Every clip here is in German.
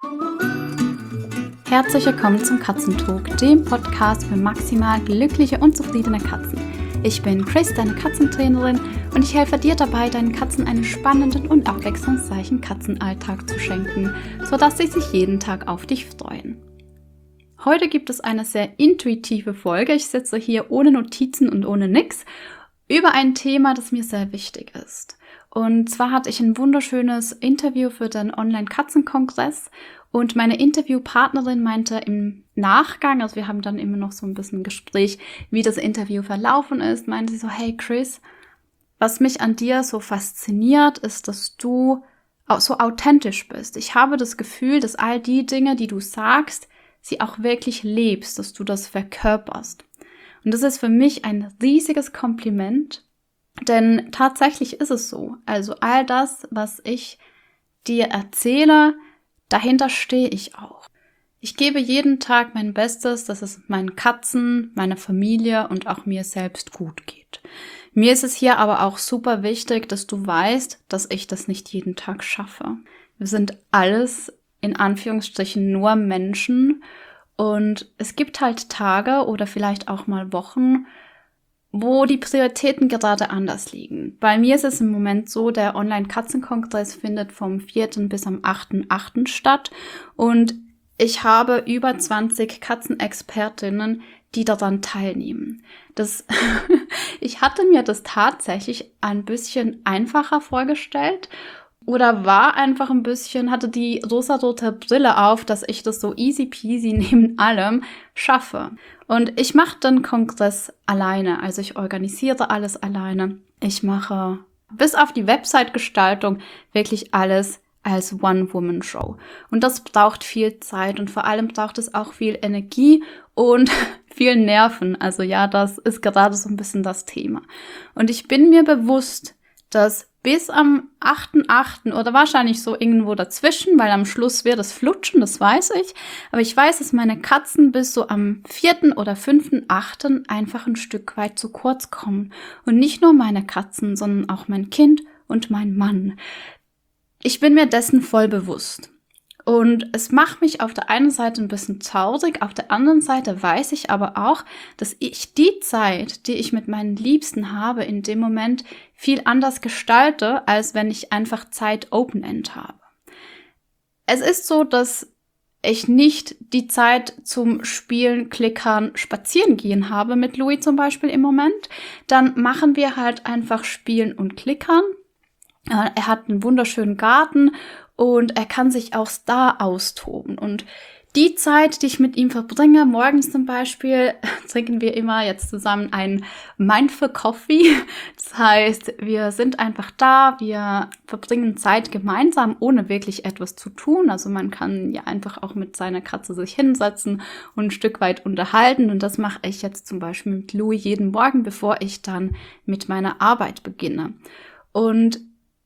Herzlich willkommen zum Katzentalk, dem Podcast für maximal glückliche und zufriedene Katzen. Ich bin Chris, deine Katzentrainerin, und ich helfe dir dabei, deinen Katzen einen spannenden und abwechslungsreichen Katzenalltag zu schenken, sodass sie sich jeden Tag auf dich freuen. Heute gibt es eine sehr intuitive Folge. Ich sitze hier ohne Notizen und ohne nix über ein Thema, das mir sehr wichtig ist. Und zwar hatte ich ein wunderschönes Interview für den Online-Katzenkongress und meine Interviewpartnerin meinte im Nachgang, also wir haben dann immer noch so ein bisschen Gespräch, wie das Interview verlaufen ist, meinte sie so, hey Chris, was mich an dir so fasziniert, ist, dass du auch so authentisch bist. Ich habe das Gefühl, dass all die Dinge, die du sagst, sie auch wirklich lebst, dass du das verkörperst. Und das ist für mich ein riesiges Kompliment, denn tatsächlich ist es so. Also all das, was ich dir erzähle, dahinter stehe ich auch. Ich gebe jeden Tag mein Bestes, dass es meinen Katzen, meiner Familie und auch mir selbst gut geht. Mir ist es hier aber auch super wichtig, dass du weißt, dass ich das nicht jeden Tag schaffe. Wir sind alles in Anführungsstrichen nur Menschen und es gibt halt Tage oder vielleicht auch mal Wochen, wo die Prioritäten gerade anders liegen. Bei mir ist es im Moment so, der Online-Katzenkongress findet vom 4. bis am 8.8. statt und ich habe über 20 Katzenexpertinnen, die daran teilnehmen. Ich hatte mir das tatsächlich ein bisschen einfacher vorgestellt oder war einfach ein bisschen, hatte die rosarote Brille auf, dass ich das so easy peasy neben allem schaffe. Und ich mache den Kongress alleine, also ich organisiere alles alleine. Ich mache bis auf die Website-Gestaltung wirklich alles als One-Woman-Show. Und das braucht viel Zeit und vor allem braucht es auch viel Energie und viel Nerven. Also ja, das ist gerade so ein bisschen das Thema. Und ich bin mir bewusst, dass bis am 8.8. oder wahrscheinlich so irgendwo dazwischen, weil am Schluss wird es flutschen, das weiß ich. Aber ich weiß, dass meine Katzen bis so am 4. oder 5.8. einfach ein Stück weit zu kurz kommen. Und nicht nur meine Katzen, sondern auch mein Kind und mein Mann. Ich bin mir dessen voll bewusst. Und es macht mich auf der einen Seite ein bisschen traurig, auf der anderen Seite weiß ich aber auch, dass ich die Zeit, die ich mit meinen Liebsten habe, in dem Moment viel anders gestalte, als wenn ich einfach Zeit Open-End habe. Es ist so, dass ich nicht die Zeit zum Spielen, Klickern, Spazieren gehen habe mit Louis zum Beispiel im Moment. Dann machen wir halt einfach Spielen und Klickern. Er hat einen wunderschönen Garten und er kann sich auch da austoben. Und die Zeit, die ich mit ihm verbringe, morgens zum Beispiel, trinken wir immer jetzt zusammen einen Mindful Coffee. Das heißt, wir sind einfach da, wir verbringen Zeit gemeinsam, ohne wirklich etwas zu tun. Also man kann ja einfach auch mit seiner Katze sich hinsetzen und ein Stück weit unterhalten. Und das mache ich jetzt zum Beispiel mit Louis jeden Morgen, bevor ich dann mit meiner Arbeit beginne. Und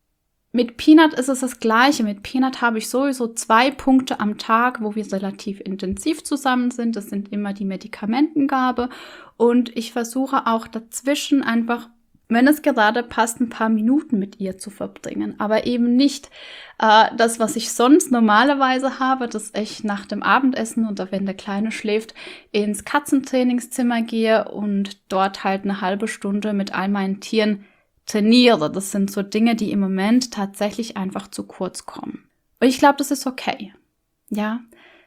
mit Peanut ist es das Gleiche. Mit Peanut habe ich sowieso 2 Punkte am Tag, wo wir relativ intensiv zusammen sind. Das sind immer die Medikamentengabe. Und ich versuche auch dazwischen einfach, wenn es gerade passt, ein paar Minuten mit ihr zu verbringen. Aber eben nicht das, was ich sonst normalerweise habe, dass ich nach dem Abendessen oder wenn der Kleine schläft, ins Katzentrainingszimmer gehe und dort halt eine halbe Stunde mit all meinen Tieren trainiere. Das sind so Dinge, die im Moment tatsächlich einfach zu kurz kommen. Und ich glaube, das ist okay. Ja,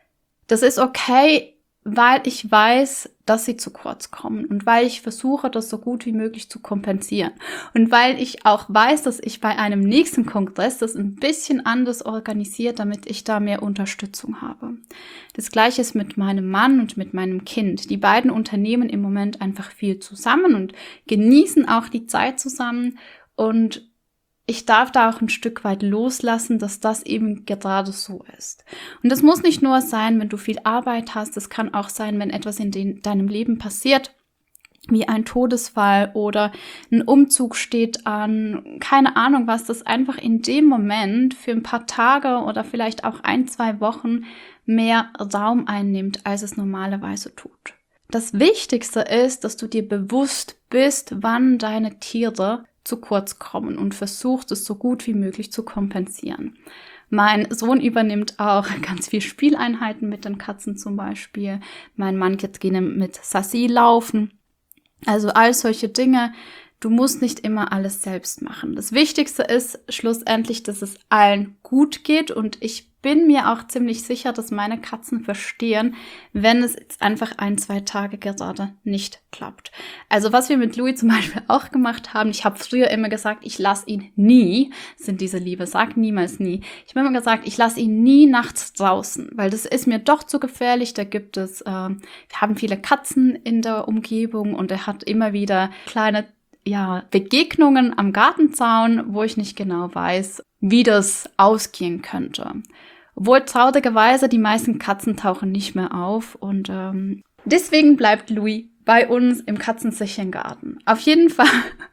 das ist okay, weil ich weiß, dass sie zu kurz kommen und weil ich versuche, das so gut wie möglich zu kompensieren. Und weil ich auch weiß, dass ich bei einem nächsten Kongress das ein bisschen anders organisiere, damit ich da mehr Unterstützung habe. Das Gleiche ist mit meinem Mann und mit meinem Kind. Die beiden unternehmen im Moment einfach viel zusammen und genießen auch die Zeit zusammen. Und ich darf da auch ein Stück weit loslassen, dass das eben gerade so ist. Und das muss nicht nur sein, wenn du viel Arbeit hast, es kann auch sein, wenn etwas in deinem Leben passiert, wie ein Todesfall oder ein Umzug steht an, keine Ahnung was, das einfach in dem Moment für ein paar Tage oder vielleicht auch 1-2 Wochen mehr Raum einnimmt, als es normalerweise tut. Das Wichtigste ist, dass du dir bewusst bist, wann deine Tiere zu kurz kommen und versuchst, es so gut wie möglich zu kompensieren. Mein Sohn übernimmt auch ganz viel Spieleinheiten mit den Katzen zum Beispiel. Mein Mann geht gerne mit Sassy laufen. Also all solche Dinge. Du musst nicht immer alles selbst machen. Das Wichtigste ist schlussendlich, dass es allen gut geht und ich bin mir auch ziemlich sicher, dass meine Katzen verstehen, wenn es jetzt einfach 1-2 Tage gerade nicht klappt. Also was wir mit Louis zum Beispiel auch gemacht haben, ich habe früher immer gesagt, ich lasse ihn nie, sind diese Liebe, sag niemals nie. Ich habe immer gesagt, ich lasse ihn nie nachts draußen, weil das ist mir doch zu gefährlich. Da gibt es, wir haben viele Katzen in der Umgebung und er hat immer wieder kleine Begegnungen am Gartenzaun, wo ich nicht genau weiß, wie das ausgehen könnte. Obwohl traurigerweise die meisten Katzen tauchen nicht mehr auf und deswegen bleibt Louis bei uns im katzensicheren Garten. Auf jeden Fall,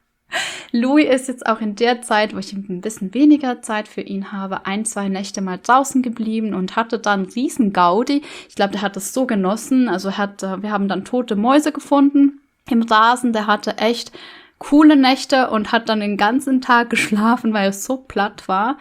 Louis ist jetzt auch in der Zeit, wo ich ein bisschen weniger Zeit für ihn habe, 1-2 Nächte mal draußen geblieben und hatte dann einen riesen Gaudi. Ich glaube, der hat das so genossen. Also wir haben dann tote Mäuse gefunden im Rasen. Der hatte echt coole Nächte und hat dann den ganzen Tag geschlafen, weil er so platt war.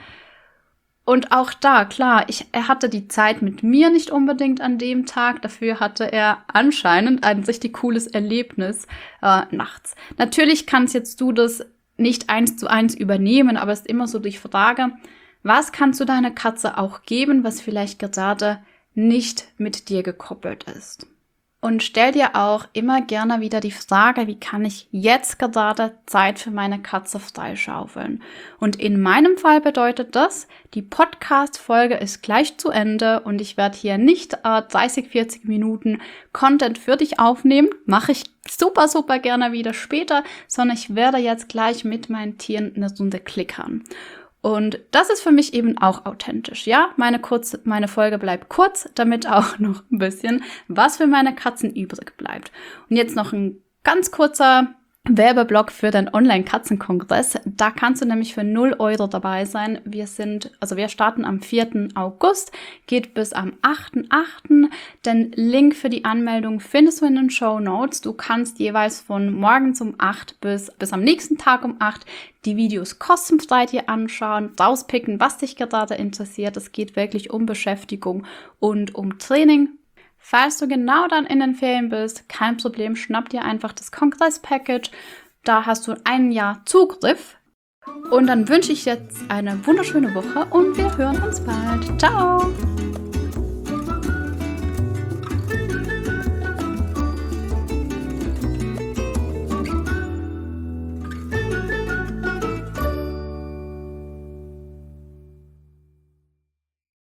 Und auch da, klar, er hatte die Zeit mit mir nicht unbedingt an dem Tag. Dafür hatte er anscheinend ein richtig cooles Erlebnis nachts. Natürlich kannst jetzt du das nicht 1:1 übernehmen, aber es ist immer so die Frage, was kannst du deiner Katze auch geben, was vielleicht gerade nicht mit dir gekoppelt ist? Und stell dir auch immer gerne wieder die Frage, wie kann ich jetzt gerade Zeit für meine Katze freischaufeln? Und in meinem Fall bedeutet das, die Podcast-Folge ist gleich zu Ende und ich werde hier nicht 30-40 Minuten Content für dich aufnehmen. Mache ich super, super gerne wieder später, sondern ich werde jetzt gleich mit meinen Tieren eine Runde klickern. Und das ist für mich eben auch authentisch, ja? Meine Folge bleibt kurz, damit auch noch ein bisschen was für meine Katzen übrig bleibt. Und jetzt noch ein ganz kurzer Werbeblock für den Online-Katzenkongress. Da kannst du nämlich für 0 € dabei sein. Wir starten am 4. August, geht bis am 8.8. Den Link für die Anmeldung findest du in den Shownotes. Du kannst jeweils von morgens um 8 bis am nächsten Tag um 8 die Videos kostenfrei dir anschauen, rauspicken, was dich gerade interessiert. Es geht wirklich um Beschäftigung und um Training. Falls du genau dann in den Ferien bist, kein Problem, schnapp dir einfach das Kongress-Package. Da hast du 1 Jahr Zugriff. Und dann wünsche ich jetzt eine wunderschöne Woche und wir hören uns bald. Ciao!